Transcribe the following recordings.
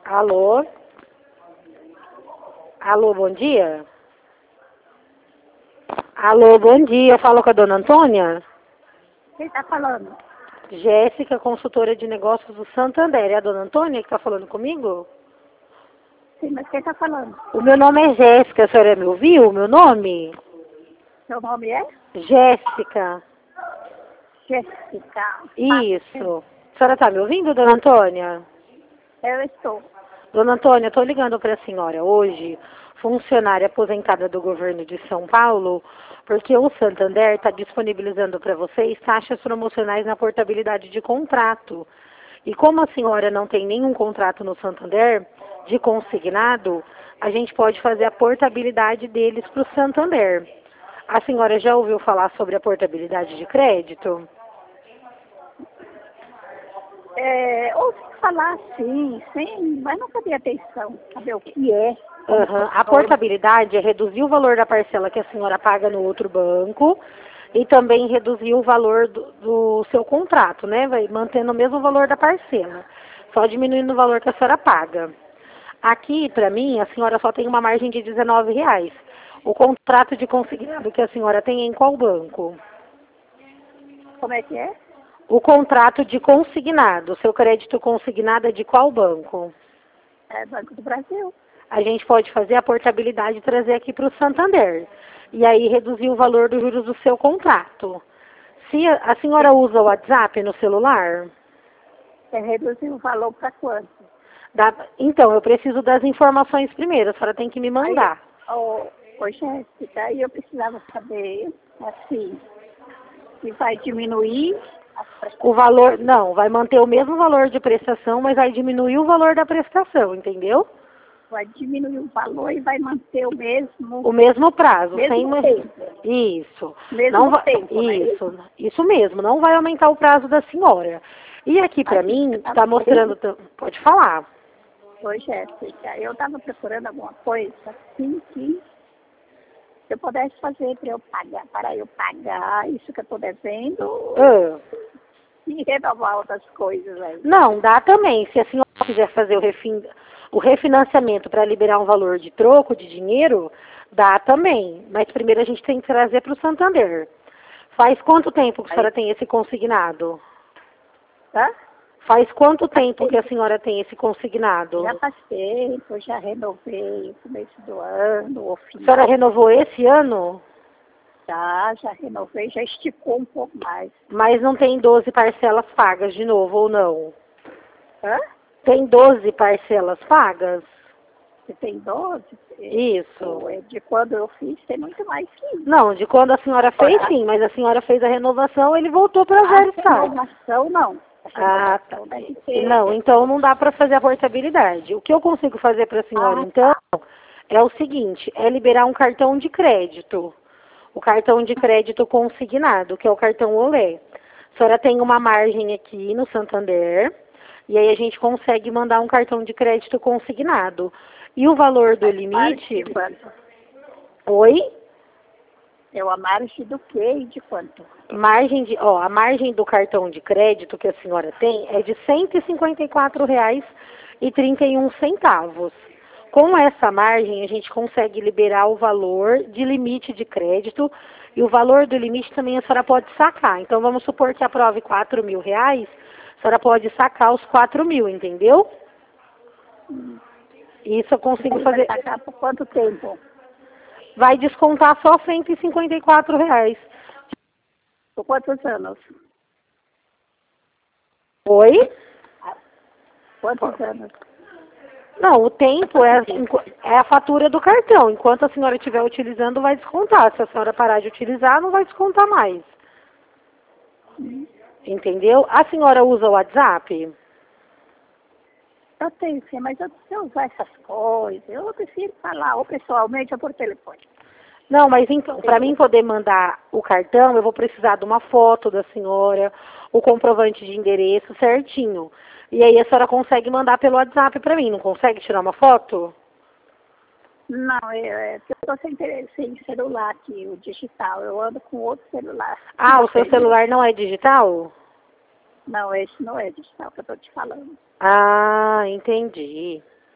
Alô? Alô, bom dia? Alô, bom dia. Eu falo com a dona Antônia? Quem está falando? Jéssica, consultora de negócios do Santander. É a dona Antônia que está falando comigo? Sim, mas quem está falando? O meu nome é Jéssica. A senhora me ouviu? O meu nome? Seu nome é? Jéssica. Jéssica. Isso. A senhora está me ouvindo, dona Antônia? Eu estou. Dona Antônia, estou ligando para a senhora hoje, funcionária aposentada do governo de São Paulo, porque o Santander está disponibilizando para vocês taxas promocionais na portabilidade de contrato. E como a senhora não tem nenhum contrato no Santander de consignado, a gente pode fazer a portabilidade deles para o Santander. A senhora já ouviu falar sobre a portabilidade de crédito? Ouvi falar sim, mas não sabia atenção, saber o que é. A portabilidade é reduzir o valor da parcela que a senhora paga no outro banco e também reduzir o valor do seu contrato, né? Vai mantendo o mesmo valor da parcela, só diminuindo o valor que a senhora paga. Aqui, para mim, a senhora só tem uma margem de R$19. O contrato de consignado que a senhora tem é em qual banco? Como é que é? O contrato de consignado, seu crédito consignado é de qual banco? É Banco do Brasil. A gente pode fazer a portabilidade e trazer aqui para o Santander. E aí reduzir o valor dos juros do seu contrato. Se a senhora usa o WhatsApp no celular, Reduzir o valor para quanto? então eu preciso das informações primeiro, a senhora tem que me mandar. Ô, Jéssica, aí eu precisava saber, assim, se vai diminuir as prestações. O valor, não, vai manter o mesmo valor de prestação, mas vai diminuir o valor da prestação, entendeu? Vai diminuir o valor e vai manter o mesmo. O mesmo prazo, Mesmo tempo. Isso. Mesmo Não vai... tempo, né? Isso mesmo, não vai aumentar o prazo da senhora. E aqui para mim está mostrando, pode falar. Oi, Jéssica, eu estava procurando alguma coisa assim que eu pudesse fazer para eu pagar isso que eu estou devendo e renovar outras coisas aí. Não, dá também. Se a senhora quiser fazer o refinanciamento para liberar um valor de troco de dinheiro, dá também. Mas primeiro a gente tem que trazer para o Santander. Faz quanto tempo que a senhora tem esse consignado? Tá? Faz quanto tempo que a senhora tem esse consignado? Já faz tempo, já renovei no começo do ano, ou A final. senhora renovou esse ano? Já renovei, já esticou um pouco mais. Mas não tem 12 parcelas pagas de novo, ou não? Hã? Tem 12 parcelas pagas? Você tem 12? Isso. De quando eu fiz, tem muito mais que isso. Não, de quando a senhora fez, sim, mas a senhora fez a renovação, ele voltou para zero estado. Renovação, não. Ah, tá. Não, então não dá para fazer a portabilidade. O que eu consigo fazer para a senhora, então, é o seguinte, é liberar um cartão de crédito. O cartão de crédito consignado, que é o cartão Olé. A senhora tem uma margem aqui no Santander, e aí a gente consegue mandar um cartão de crédito consignado. E o valor do limite... De quanto? Oi? A margem do quê e de quanto? A margem do cartão de crédito que a senhora tem é de R$154,31. Com essa margem, a gente consegue liberar o valor de limite de crédito e o valor do limite também a senhora pode sacar. Então, vamos supor que aprove R$4.000, a senhora pode sacar os 4.000, entendeu? Isso eu consigo fazer. Vai sacar por quanto tempo? Vai descontar só R$154. Por quantos anos? Oi? Quantos anos? Não, o tempo é a fatura do cartão. Enquanto a senhora estiver utilizando, vai descontar. Se a senhora parar de utilizar, não vai descontar mais. Entendeu? A senhora usa o WhatsApp? Eu tenho sim, mas eu preciso usar essas coisas. Eu prefiro falar ou pessoalmente ou por telefone. Não, mas então, para mim poder mandar o cartão, eu vou precisar de uma foto da senhora, o comprovante de endereço certinho. E aí a senhora consegue mandar pelo WhatsApp para mim, não consegue tirar uma foto? Não, eu estou sem celular aqui, o digital. Eu ando com outro celular. Ah, o seu celular não é digital? Não, esse não é digital que eu estou te falando. Ah, entendi.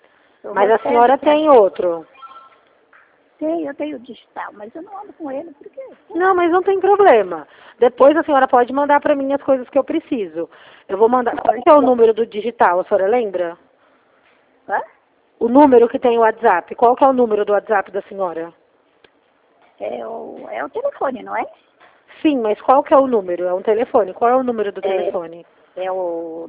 Mas a senhora tem outro? Eu tenho digital, mas eu não ando com ele, por quê? Não, mas não tem problema. Depois a senhora pode mandar para mim as coisas que eu preciso. Eu vou mandar. Qual que é o número do digital, a senhora lembra? Hã? O número que tem o WhatsApp. Qual que é o número do WhatsApp da senhora? É o telefone, não é? Sim, mas qual que é o número? É um telefone. Qual é o número do telefone? É o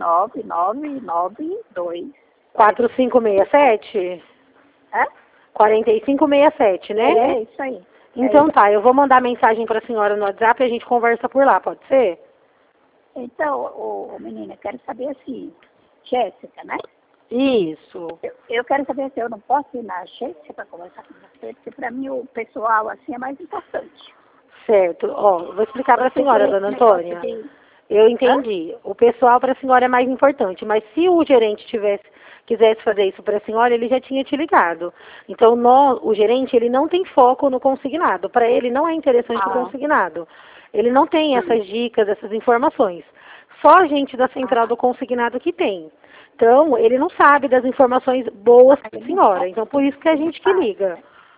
99992. 4567? Hã? 4567, né? É isso aí. Então tá, eu vou mandar mensagem para a senhora no WhatsApp e a gente conversa por lá, pode ser? Então, menina, eu quero saber assim, Jéssica, né? Isso. Eu quero saber se eu não posso ir na agência para conversar com você, porque para mim o pessoal assim é mais importante. Certo. Ó, vou explicar para a senhora, dona Antônia. Eu entendi. O pessoal para a senhora é mais importante, mas se o gerente quisesse fazer isso para a senhora, ele já tinha te ligado. Então, o gerente, ele não tem foco no consignado. Para ele não é interessante o consignado. Ele não tem essas dicas, essas informações. Só a gente da central do consignado que tem. Então, ele não sabe das informações boas para a senhora. Então, por isso que a gente que liga.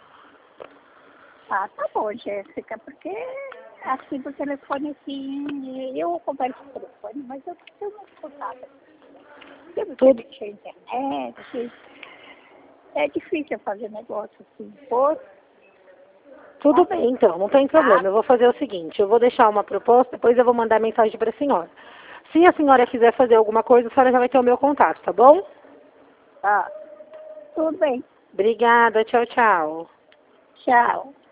Tá bom, Jéssica, porque assim por telefone, assim, eu converso por telefone, mas eu não escutava. Eu não sei mexer na internet, é difícil fazer negócio assim, Tudo bem, então, não tem problema. Eu vou fazer o seguinte, eu vou deixar uma proposta, depois eu vou mandar mensagem para a senhora. Se a senhora quiser fazer alguma coisa, a senhora já vai ter o meu contato, tá bom? Tá. Tudo bem. Obrigada, tchau, tchau. Tchau.